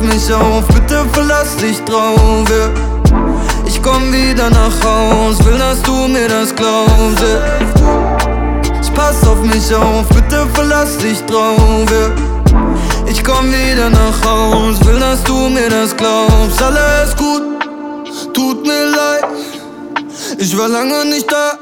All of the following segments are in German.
mich auf, bitte verlass dich drauf, yeah. Ich komm wieder nach Haus, will, dass du mir das glaubst, yeah. Ich pass auf mich auf, bitte verlass dich drauf, yeah. Ich komm wieder nach Haus, will, dass du mir das glaubst. Alles gut, tut mir leid, ich war lange nicht da.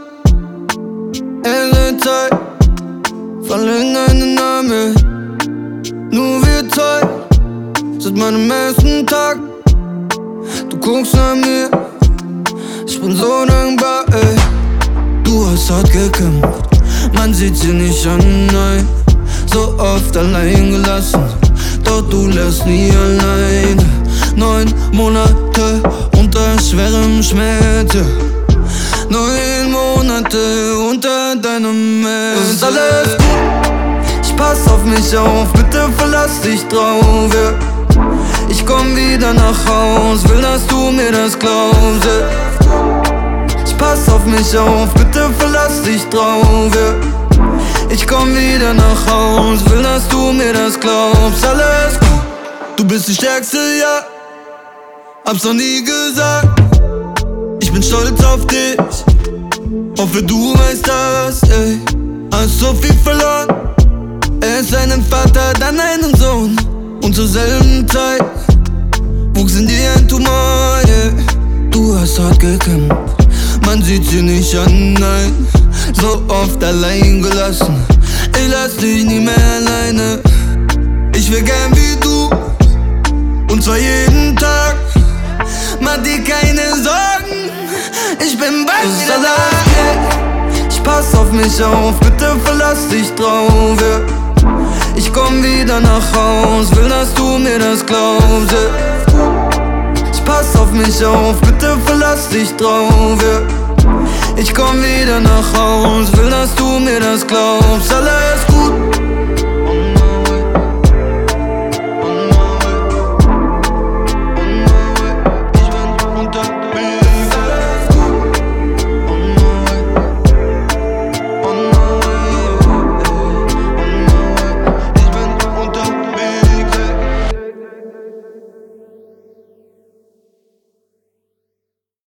Helle Zeit, fallen deine Namen, nur wir zwei, seit meinem ersten Tag. Du guckst nach mir, ich bin so dankbar, ey. Du hast hart gekämpft, man sieht sie nicht an, nein. So oft allein gelassen, doch du lässt nie alleine. 9 Monate unter schwerem Schmerz, 9 Monate unter deinem Herz. Ist alles gut, ich pass auf mich auf, bitte verlass dich drauf, yeah. Ich komm wieder nach Haus, will, dass du mir das glaubst, yeah. Ich pass auf mich auf, bitte verlass dich drauf, yeah. Ich komm wieder nach Haus, will, dass du mir das glaubst. Alles gut, du bist die Stärkste, ja, hab's noch nie gesagt. Ich bin stolz auf dich, hoffe du weißt das, ey. Hast so viel verloren, erst einen Vater, dann einen Sohn. Und zur selben Zeit wuchs in dir ein Tumor, yeah. Du hast hart gekämpft, man sieht sie nicht an, nein. So oft allein gelassen, ich lass dich nie mehr alleine. Ich wär gern wie du, und zwar jeden Tag. Mach dir keine Sorgen, ich bin bald wieder da. Ich pass auf mich auf, bitte verlass dich drauf, yeah. Ich komm wieder nach Haus, will, dass du mir das glaubst, yeah. Ich pass auf mich auf, bitte verlass dich drauf, yeah. Ich komm wieder nach Haus, will, dass du mir das glaubst. Alles gut,